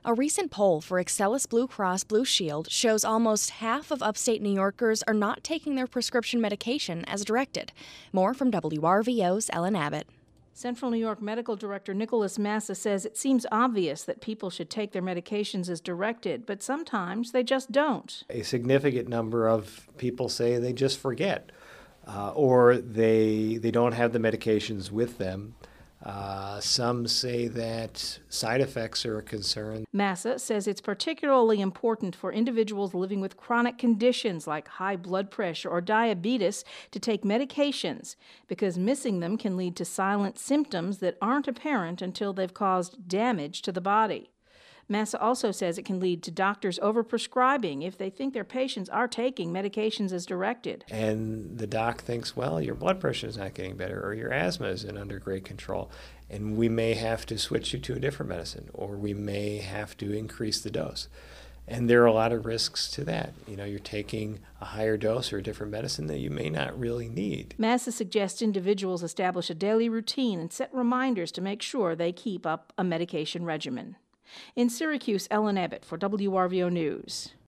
A recent poll for Excellus Blue Cross Blue Shield shows almost half of upstate New Yorkers are not taking their prescription medication as directed. More from WRVO's Ellen Abbott. Central New York Medical Director Nicholas Massa says it seems obvious that people should take their medications as directed, but sometimes they just don't. A significant number of people say they just forget, or they don't have the medications with them. Some say that side effects are a concern. Massa says it's particularly important for individuals living with chronic conditions like high blood pressure or diabetes to take medications because missing them can lead to silent symptoms that aren't apparent until they've caused damage to the body. Massa also says it can lead to doctors overprescribing if they think their patients are taking medications as directed. And the doc thinks, well, your blood pressure is not getting better or your asthma isn't under great control, and we may have to switch you to a different medicine, or we may have to increase the dose. And there are a lot of risks to that. You're taking a higher dose or a different medicine that you may not really need. Massa suggests individuals establish a daily routine and set reminders to make sure they keep up a medication regimen. In Syracuse, Ellen Abbott for WRVO News.